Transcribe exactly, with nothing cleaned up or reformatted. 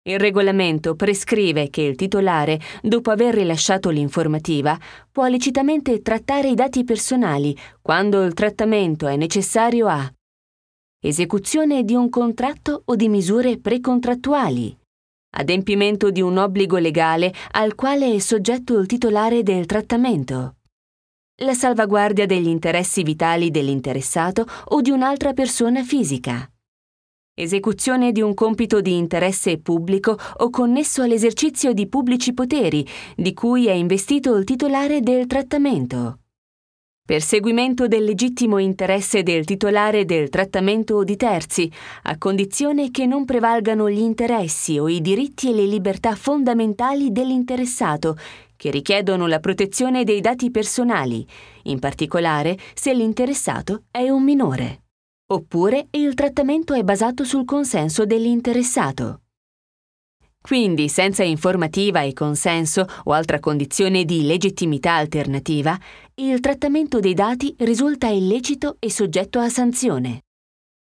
Il regolamento prescrive che il titolare, dopo aver rilasciato l'informativa, può licitamente trattare i dati personali quando il trattamento è necessario a esecuzione di un contratto o di misure precontrattuali, adempimento di un obbligo legale al quale è soggetto il titolare del trattamento, la salvaguardia degli interessi vitali dell'interessato o di un'altra persona fisica, esecuzione di un compito di interesse pubblico o connesso all'esercizio di pubblici poteri di cui è investito il titolare del trattamento, perseguimento del legittimo interesse del titolare del trattamento o di terzi, a condizione che non prevalgano gli interessi o i diritti e le libertà fondamentali dell'interessato, che richiedono la protezione dei dati personali, in particolare se l'interessato è un minore. Oppure il trattamento è basato sul consenso dell'interessato. Quindi, senza informativa e consenso o altra condizione di legittimità alternativa, il trattamento dei dati risulta illecito e soggetto a sanzione.